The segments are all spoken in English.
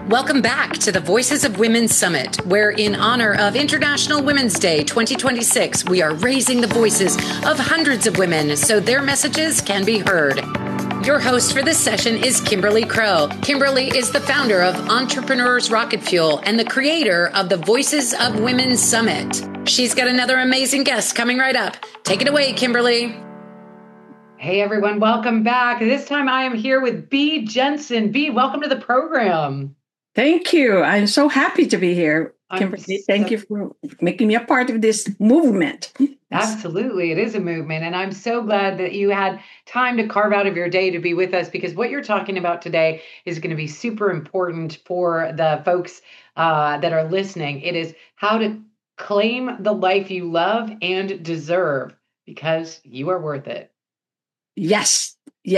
Welcome back to the Voices of Women Summit, where in honor of International Women's Day 2026, we are raising the voices of hundreds of women so their messages can be heard. Your host for this session is Kimberly Crow. Kimberly is the founder of Entrepreneurs Rocket Fuel and the creator of the Voices of Women Summit. She's got another amazing guest coming right up. Take it away, Kimberly. Hey everyone, welcome back. This time I am here with Bea Jensen. Bea, welcome to the program. Thank you. I'm so happy to be here, Kimberly. Thank you for making me a part of this movement. Absolutely. It is a movement. And I'm so glad that you had time to carve out of your day to be with us, because what you're talking about today is going to be super important for the folks that are listening. It is how to claim the life you love and deserve, because you are worth it. Yes.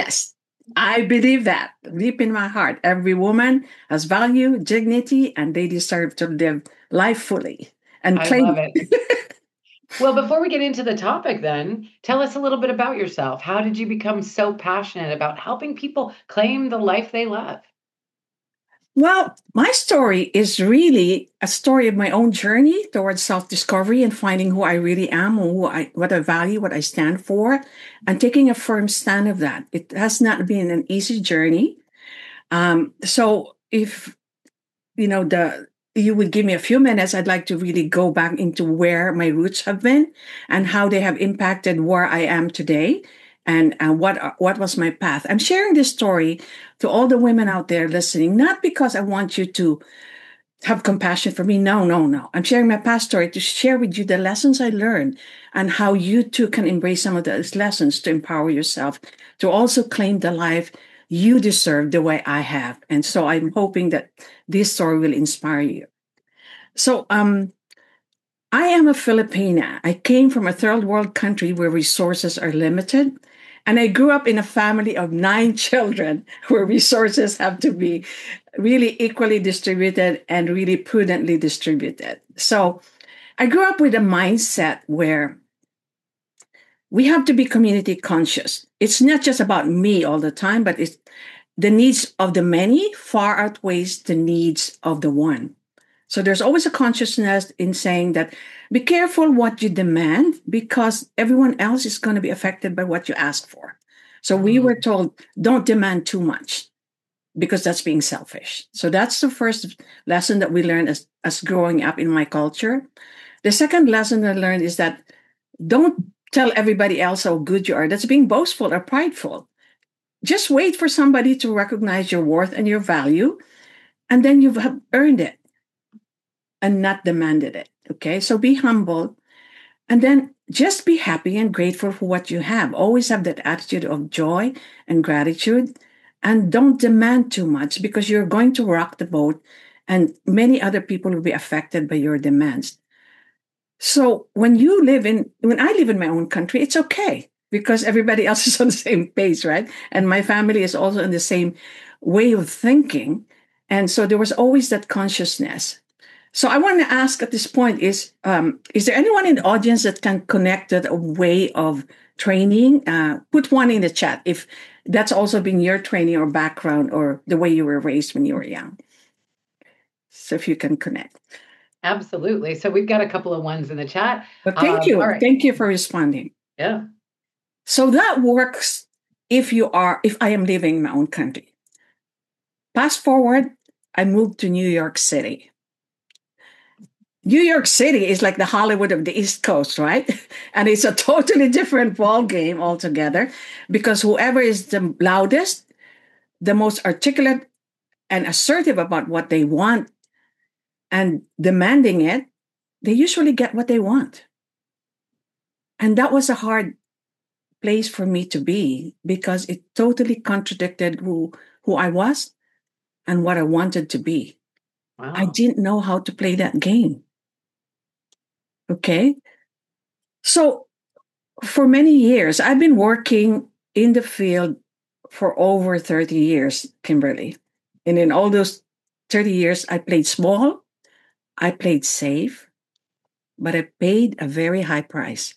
I believe that deep in my heart. Every woman has value, dignity, and they deserve to live life fully and claim. I love it. Well, before we get into the topic, then, tell us a little bit about yourself. How did you become so passionate about helping people claim the life they love? Well, my story is really a story of my own journey towards self-discovery and finding who I really am and what I value, what I stand for, and taking a firm stand of that. It has not been an easy journey. So if, you would give me a few minutes, I'd like to really go back into where my roots have been and how they have impacted where I am today. And what was my path? I'm sharing this story to all the women out there listening, not because I want you to have compassion for me. No. I'm sharing my past story to share with you the lessons I learned and how you too can embrace some of those lessons to empower yourself, to also claim the life you deserve the way I have. And so I'm hoping that this story will inspire you. So, I am a Filipina. I came from a third world country where resources are limited. And I grew up in a family of 9 children where resources have to be really equally distributed and really prudently distributed. So I grew up with a mindset where we have to be community conscious. It's not just about me all the time, but it's the needs of the many far outweighs the needs of the one. So there's always a consciousness in saying that be careful what you demand, because everyone else is going to be affected by what you ask for. So we were told, don't demand too much, because that's being selfish. So that's the first lesson that we learned as growing up in my culture. The second lesson I learned is that don't tell everybody else how good you are. That's being boastful or prideful. Just wait for somebody to recognize your worth and your value, and then you've earned it and not demanded it. Okay, so be humble, and then just be happy and grateful for what you have. Always have that attitude of joy and gratitude, and don't demand too much, because you're going to rock the boat and many other people will be affected by your demands. So when I live in my own country, it's okay, because everybody else is on the same page, right? And my family is also in the same way of thinking. And so there was always that consciousness. So I want to ask at this point is there anyone in the audience that can connect that a way of training? Put one in the chat if that's also been your training or background or the way you were raised when you were young. So if you can connect. Absolutely. So we've got a couple of ones in the chat. But thank you. Right. Thank you for responding. Yeah. So that works if I am living in my own country. Fast forward, I moved to New York City. New York City is like the Hollywood of the East Coast, right? And it's a totally different ball game altogether, because whoever is the loudest, the most articulate and assertive about what they want and demanding it, they usually get what they want. And that was a hard place for me to be, because it totally contradicted who I was and what I wanted to be. Wow. I didn't know how to play that game. Okay. So for many years, I've been working in the field for over 30 years, Kimberly. And in all those 30 years, I played small, I played safe, but I paid a very high price.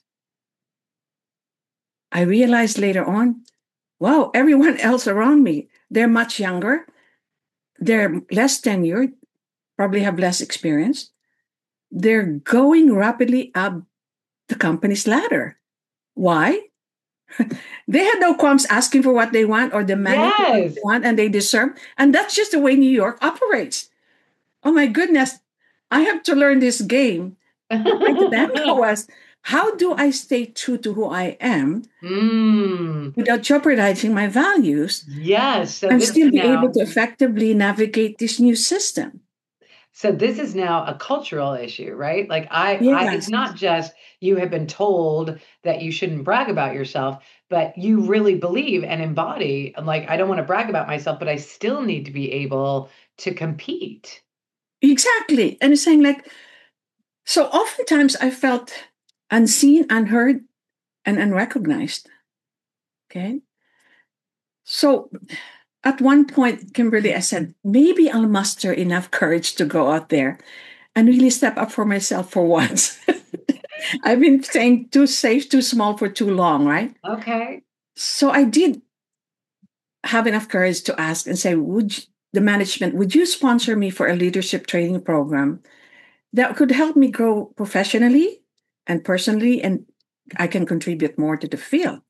I realized later on, wow, everyone else around me, they're much younger, they're less tenured, probably have less experience. They're going rapidly up the company's ladder. Why? They had no qualms asking for what they want or demanding what Yes. they want and they deserve. And that's just the way New York operates. Oh my goodness, I have to learn this game. My dilemma was, how do I stay true to who I am without jeopardizing my values Yes. So and this still is be able now. to effectively navigate this new system? So this is now a cultural issue, right? Like it's Yes, not just you have been told that you shouldn't brag about yourself, but you really believe and embody, like, I don't want to brag about myself, but I still need to be able to compete. exactly. And it's saying like, so oftentimes I felt unseen, unheard, and unrecognized. Okay. So at one point, Kimberly, I said, maybe I'll muster enough courage to go out there and really step up for myself for once. I've been saying too safe, too small for too long, right? Okay. So I did have enough courage to ask and say, the management, would you sponsor me for a leadership training program that could help me grow professionally and personally, and I can contribute more to the field?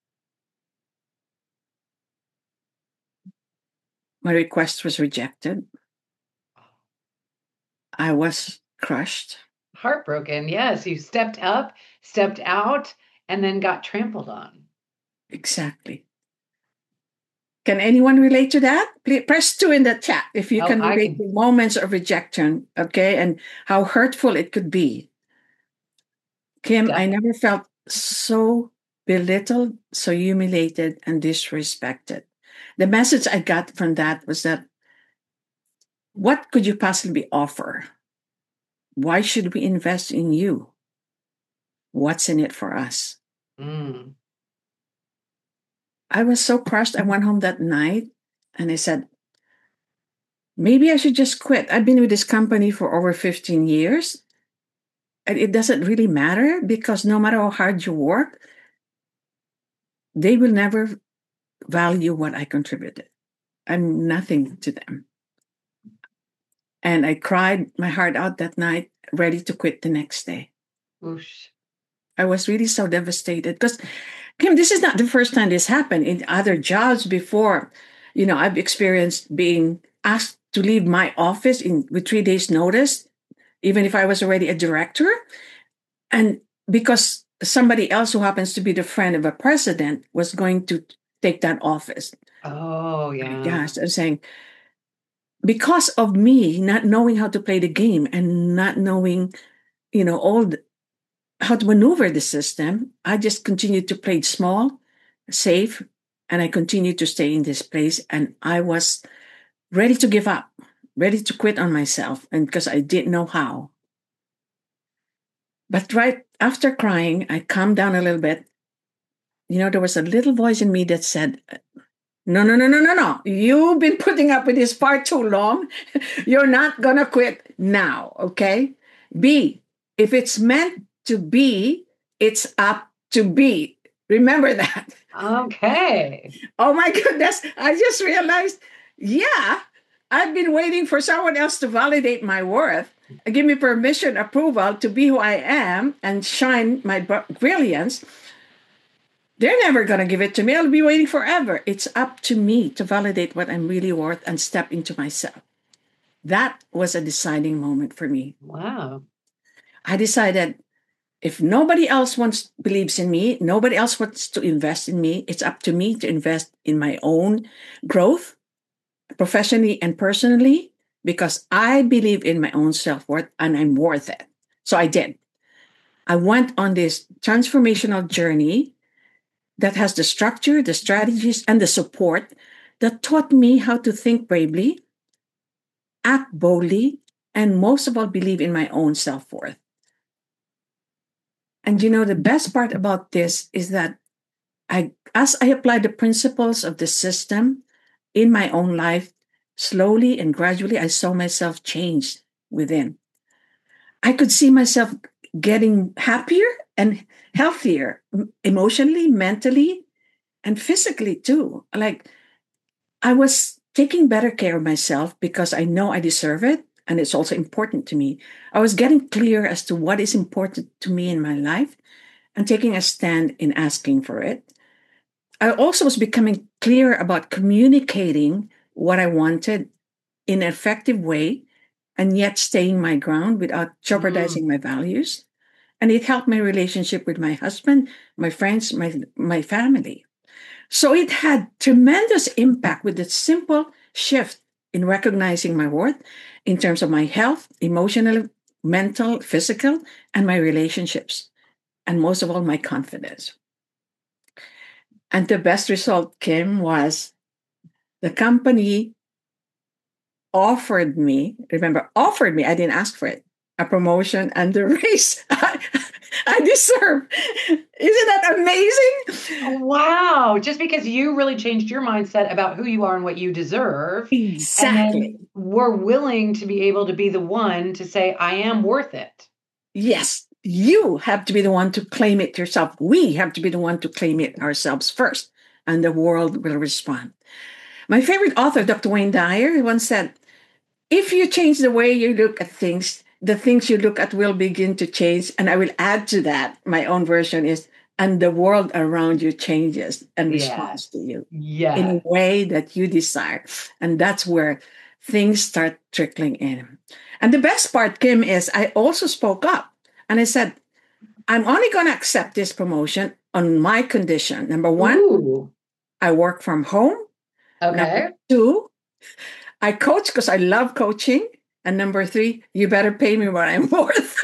My request was rejected. I was crushed. Heartbroken. Yes. You stepped up, stepped out, and then got trampled on. Exactly. Can anyone relate to that? Please press 2 in the chat if you Oh, can I relate can. to moments of rejection, okay, and how hurtful it could be. Kim, I never felt so belittled, so humiliated, and disrespected. The message I got from that was that what could you possibly offer? Why should we invest in you? What's in it for us? Mm. I was so crushed. I went home that night and I said, maybe I should just quit. I've been with this company for over 15 years. And it doesn't really matter because no matter how hard you work, they will never value what I contributed. I'm nothing to them. And I cried my heart out that night, ready to quit the next day. Oosh. I was really so devastated because, Kim, this is not the first time this happened. In other jobs before, I've experienced being asked to leave my office with 3 days' notice, even if I was already a director. And because somebody else who happens to be the friend of a president was going to take that office. Oh, yeah. Yes, I'm saying, because of me not knowing how to play the game and not knowing, how to maneuver the system, I just continued to play it small, safe, and I continued to stay in this place. And I was ready to give up, ready to quit on myself, and because I didn't know how. But right after crying, I calmed down a little bit. There was a little voice in me that said, no, no, no, no, no, no. You've been putting up with this far too long. You're not going to quit now, okay? B, if it's meant to be, it's up to be. Remember that. Okay. Oh my goodness. I just realized, yeah, I've been waiting for someone else to validate my worth, give me permission, approval to be who I am and shine my brilliance. They're never going to give it to me. I'll be waiting forever. It's up to me to validate what I'm really worth and step into myself. That was a deciding moment for me. Wow. I decided if nobody else believes in me, nobody else wants to invest in me, it's up to me to invest in my own growth, professionally and personally, because I believe in my own self-worth and I'm worth it. So I did. I went on this transformational journey that has the structure, the strategies, and the support that taught me how to think bravely, act boldly, and most of all, believe in my own self-worth. And the best part about this is that as I applied the principles of the system in my own life, slowly and gradually, I saw myself change within. I could see myself getting happier and healthier emotionally, mentally, and physically too. Like I was taking better care of myself because I know I deserve it. And it's also important to me. I was getting clear as to what is important to me in my life and taking a stand in asking for it. I also was becoming clear about communicating what I wanted in an effective way and yet staying my ground without jeopardizing my values. And it helped my relationship with my husband, my friends, my family. So it had tremendous impact with the simple shift in recognizing my worth in terms of my health, emotional, mental, physical, and my relationships. And most of all, my confidence. And the best result, Kim, was the company offered me, I didn't ask for it, a promotion and the raise I deserve. Isn't that amazing? Wow. Just because you really changed your mindset about who you are and what you deserve. Exactly. And then we're willing to be able to be the one to say, I am worth it. Yes. You have to be the one to claim it yourself. We have to be the one to claim it ourselves first, and the world will respond. My favorite author, Dr. Wayne Dyer, once said, if you change the way you look at things, the things you look at will begin to change. And I will add to that, my own version is, and the world around you changes and responds to you in a way that you desire. And that's where things start trickling in. And the best part, Kim, is I also spoke up and I said, I'm only going to accept this promotion on my condition. Number one, I work from home. Okay. Number two, I coach because I love coaching. And number three, you better pay me what I'm worth.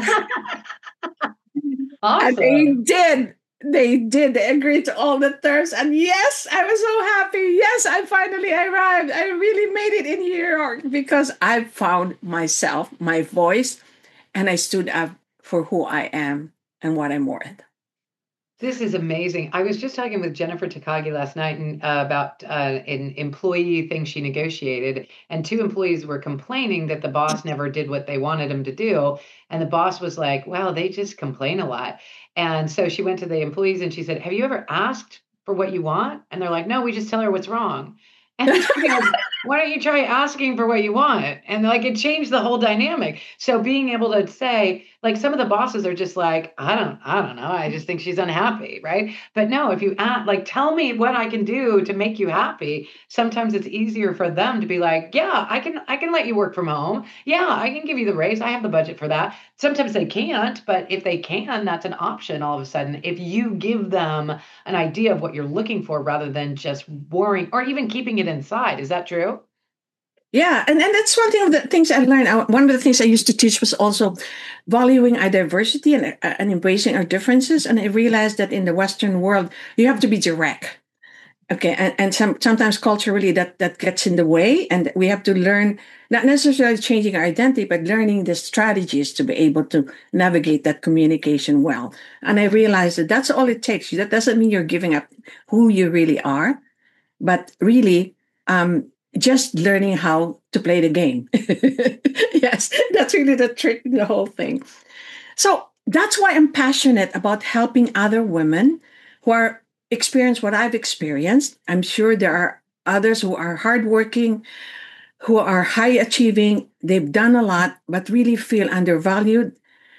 Awesome. And they did. They did. They agreed to all the terms. And yes, I was so happy. Yes, I finally arrived. I really made it in New York because I found myself, my voice, and I stood up for who I am and what I'm worth. This is amazing. I was just talking with Jennifer Takagi last night about an employee thing she negotiated, and two employees were complaining that the boss never did what they wanted him to do. And the boss was like, well, they just complain a lot. And so she went to the employees and she said, have you ever asked for what you want? And they're like, no, we just tell her what's wrong. And she goes, why don't you try asking for what you want? And like it changed the whole dynamic. So being able to say, like some of the bosses are just like, I don't know. I just think she's unhappy, right? But no, if you like tell me what I can do to make you happy, sometimes it's easier for them to be like, yeah, I can let you work from home. Yeah, I can give you the raise. I have the budget for that. Sometimes they can't, but if they can, that's an option all of a sudden. If you give them an idea of what you're looking for rather than just worrying or even keeping it inside. Is that true? Yeah, and that's one thing of the things I learned. One of the things I used to teach was also valuing our diversity and embracing our differences. And I realized that in the Western world, you have to be direct. Okay, and sometimes culturally that gets in the way, and we have to learn, not necessarily changing our identity, but learning the strategies to be able to navigate that communication well. And I realized that that's all it takes. That doesn't mean you're giving up who you really are, but really just learning how to play the game. Yes, that's really the trick, the whole thing. So that's why I'm passionate about helping other women who are experience what I've experienced. I'm sure there are others who are hardworking, who are high achieving. They've done a lot, but really feel undervalued,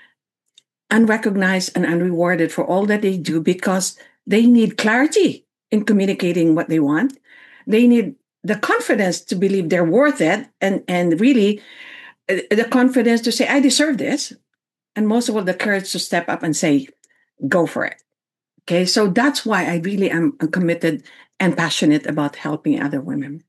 unrecognized, and unrewarded for all that they do because they need clarity in communicating what they want. They need the confidence to believe they're worth it, and really the confidence to say, I deserve this. And most of all, the courage to step up and say, go for it. Okay, so that's why I really am committed and passionate about helping other women.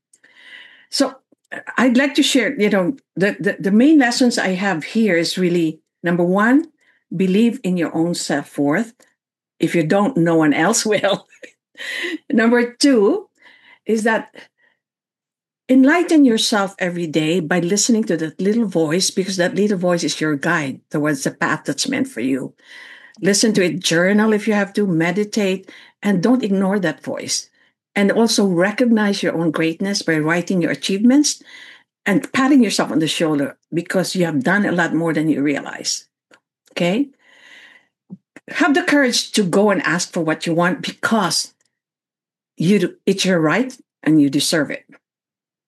So I'd like to share, the main lessons I have here is really, number one, believe in your own self-worth. If you don't, no one else will. Number two is that enlighten yourself every day by listening to that little voice, because that little voice is your guide towards the path that's meant for you. Listen to it, journal if you have to, meditate, and don't ignore that voice. And also recognize your own greatness by writing your achievements and patting yourself on the shoulder because you have done a lot more than you realize. Okay? Have the courage to go and ask for what you want because it's your right and you deserve it.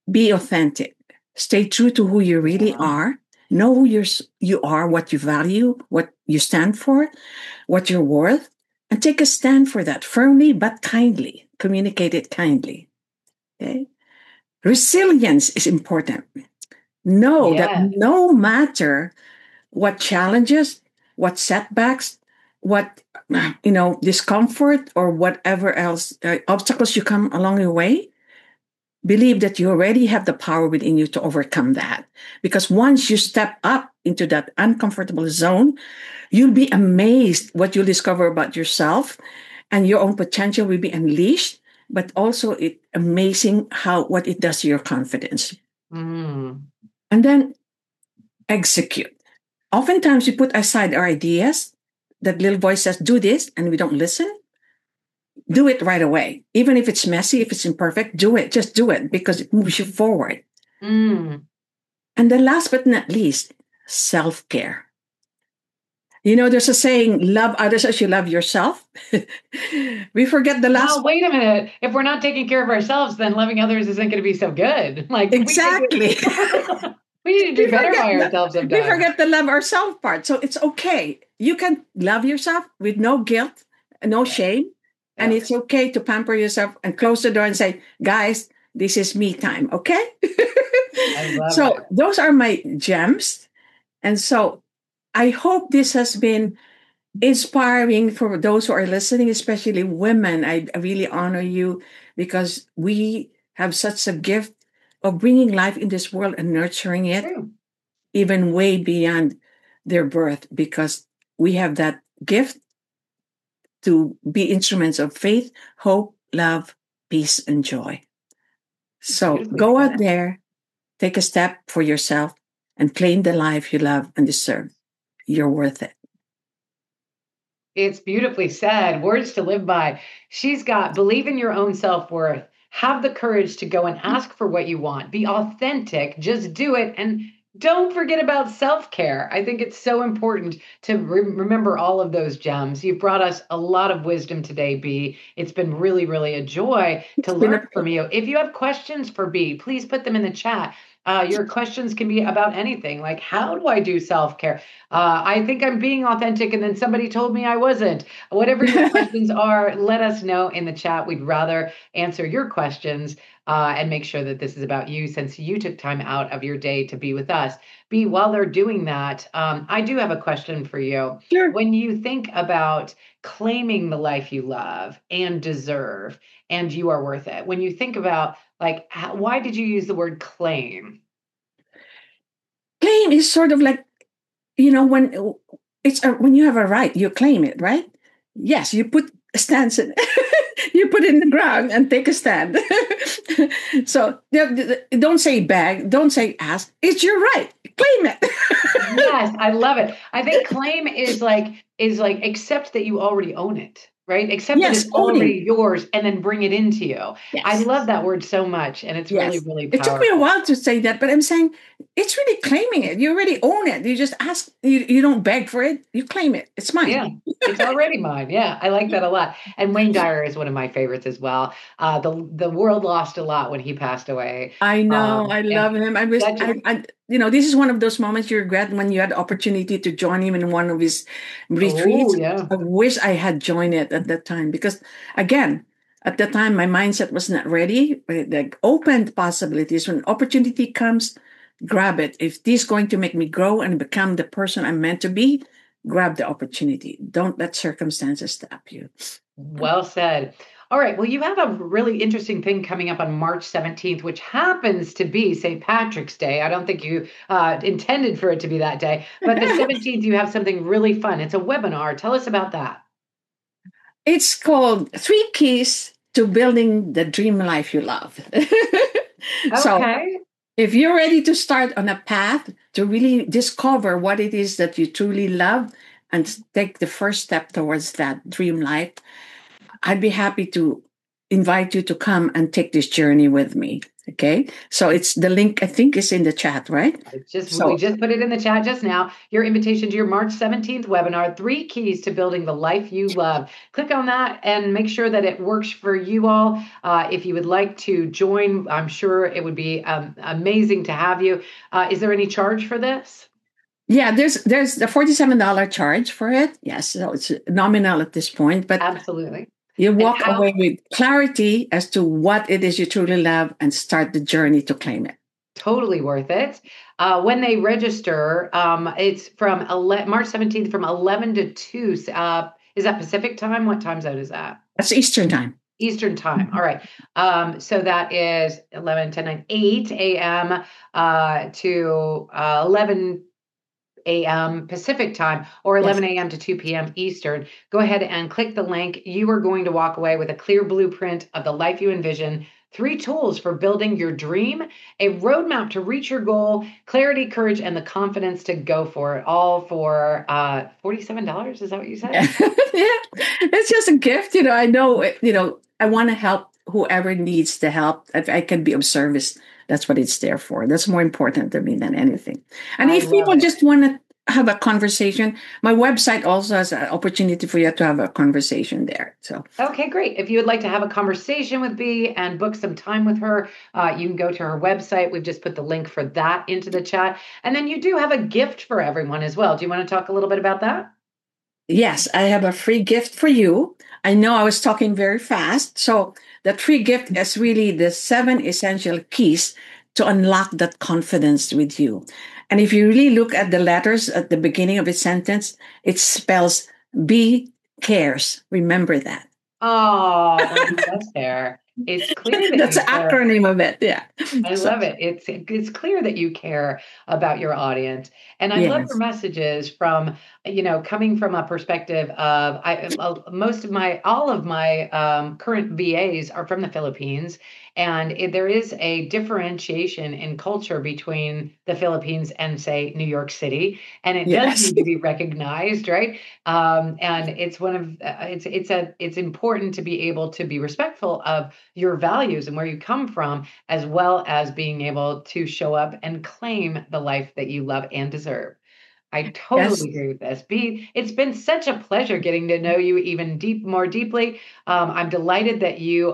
Be authentic. Stay true to who you really are. Know who you are, what you value, what you stand for, what you're worth, and take a stand for that firmly but kindly. Communicate it kindly. Okay? Resilience is important. Know that Yes. no matter what challenges, what setbacks, what discomfort or whatever else obstacles you come along your way, believe that you already have the power within you to overcome that. Because once you step up into that uncomfortable zone, you'll be amazed what you'll discover about yourself, and your own potential will be unleashed. But also, it's amazing what it does to your confidence. Mm. And then execute. Oftentimes, we put aside our ideas. That little voice says, "Do this," and we don't listen. Do it right away. Even if it's messy, if it's imperfect, do it. Just do it because it moves you forward. Mm. And then last but not least, self-care. There's a saying, love others as you love yourself. We forget the last Well, wait a minute. If we're not taking care of ourselves, then loving others isn't going to be so good. Like exactly. We need to do better by ourselves sometimes. We forget the love ourselves part. So it's okay. You can love yourself with no guilt, no shame. And it's okay to pamper yourself and close the door and say, guys, this is me time. Okay. I love so it. Those are my gems. And so I hope this has been inspiring for those who are listening, especially women. I really honor you because we have such a gift of bringing life in this world and nurturing it even way beyond their birth, because we have that gift to be instruments of faith, hope, love, peace, and joy. So go out there, take a step for yourself, and claim the life you love and deserve. You're worth it. It's beautifully said. Words to live by. She's got believe in your own self-worth. Have the courage to go and ask for what you want. Be authentic. Just do it. And don't forget about self-care. I think it's so important to remember all of those gems. You've brought us a lot of wisdom today, Bea. It's been really, really a joy to learn from you. If you have questions for Bea, please put them in the chat. Your questions can be about anything, like how do I do self-care? I think I'm being authentic, and then somebody told me I wasn't. Whatever your questions are, let us know in the chat. We'd rather answer your questions and make sure that this is about you, since you took time out of your day to be with us. Bea, while they're doing that, I do have a question for you. Sure. When you think about claiming the life you love and deserve, and you are worth it, when you think about why did you use the word claim? Claim is sort of like, when when you have a right, you claim it, right? Yes, you put a stance in, you put it in the ground and take a stand. So don't say beg, don't say ask. It's your right. Claim it. Yes, I love it. I think claim is like accept that you already own it. Right? Accept that it's already yours and then bring it into you. Yes. I love that word so much. And it's really, really powerful. It took me a while to say that, but I'm saying it's really claiming it. You already own it. You just ask, you don't beg for it. You claim it. It's mine. Yeah, it's already mine. Yeah, I like that a lot. And Wayne Dyer is one of my favorites as well. The world lost a lot when he passed away. I know. I love him. I wish, this is one of those moments you regret when you had the opportunity to join him in one of his retreats. I wish I had joined it at that time, because again, at that time, my mindset was not ready. Like opened possibilities. When opportunity comes, grab it. If this is going to make me grow and become the person I'm meant to be, grab the opportunity. Don't let circumstances stop you. Well said. All right. Well, you have a really interesting thing coming up on March 17th, which happens to be St. Patrick's Day. I don't think you intended for it to be that day, but the 17th, you have something really fun. It's a webinar. Tell us about that. It's called 3 Keys to Building the Dream Life You Love. So if you're ready to start on a path to really discover what it is that you truly love and take the first step towards that dream life, I'd be happy to invite you to come and take this journey with me. Okay. So it's the link, I think, is in the chat, right? We just put it in the chat just now. Your invitation to your March 17th webinar, 3 keys to building the life you love. Click on that and make sure that it works for you all. If you would like to join, I'm sure it would be amazing to have you. Is there any charge for this? Yeah, there's the $47 charge for it. Yes. So it's nominal at this point, but absolutely. You walk away with clarity as to what it is you truly love and start the journey to claim it. Totally worth it. When they register, it's from March 17th from 11 to 2. Is that Pacific time? What time zone is that? That's Eastern time. Eastern time. All right. So that is 11, 10, 9, 8 a.m. To 11 a.m. Pacific time, or 11 a.m. to 2 p.m. Eastern. Go ahead and click the link. You are going to walk away with a clear blueprint of the life you envision, 3 tools for building your dream, a roadmap to reach your goal, clarity, courage, and the confidence to go for it, all for $47. Is that what you said? Yeah, it's just a gift. I know, I want to help whoever needs the help. If I can be of service, that's what it's there for. That's more important to me than anything. And if people just want to have a conversation, my website also has an opportunity for you to have a conversation there. So okay, great. If you would like to have a conversation with Bea and book some time with her, you can go to her website. We've just put the link for that into the chat. And then you do have a gift for everyone as well. Do you want to talk a little bit about that? Yes, I have a free gift for you. I know I was talking very fast. So that free gift is really the 7 essential keys to unlock that confidence with you. And if you really look at the letters at the beginning of its sentence, it spells Bea cares. Remember that. Oh, that's there. It's clear that that's the acronym of it. Yeah. I love it. It's clear that you care about your audience. And I love your messages from, coming from a perspective of all of my current VAs are from the Philippines. And there is a differentiation in culture between the Philippines and, say, New York City, and it does need to be recognized, right? And it's it's important to be able to be respectful of your values and where you come from, as well as being able to show up and claim the life that you love and deserve. I totally agree with this. Bea, it's been such a pleasure getting to know you even more deeply. I'm delighted that you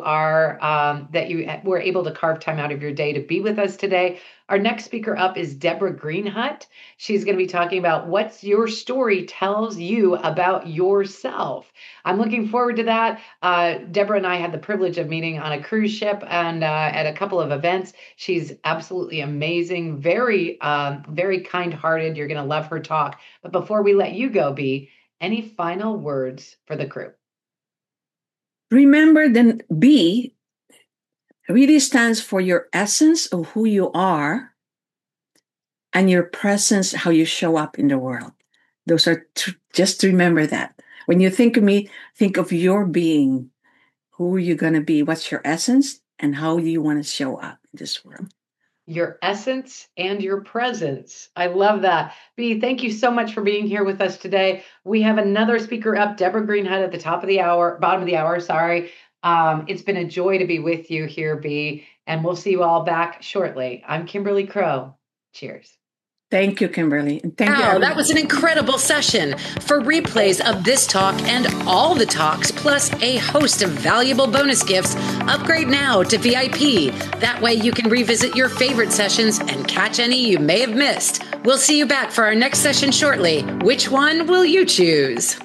were able to carve time out of your day to be with us today. Our next speaker up is Deborah Greenhut. She's going to be talking about what your story tells you about yourself. I'm looking forward to that. Deborah and I had the privilege of meeting on a cruise ship and at a couple of events. She's absolutely amazing, very, very kind-hearted. You're going to love her talk. But before we let you go, Bea, any final words for the crew? Remember, then Bea really stands for your essence of who you are and your presence, how you show up in the world. Those are just remember that. When you think of me, think of your being, who you're going to be, what's your essence, and how you want to show up in this world. Your essence and your presence. I love that. Bea, thank you so much for being here with us today. We have another speaker up, Deborah Greenhut, at the bottom of the hour, sorry. It's been a joy to be with you here, Bea, and we'll see you all back shortly. I'm Kimberly Crow. Cheers. Thank you, Kimberly. And thank you. That was an incredible session. For replays of this talk and all the talks, plus a host of valuable bonus gifts, upgrade now to VIP. That way you can revisit your favorite sessions and catch any you may have missed. We'll see you back for our next session shortly. Which one will you choose?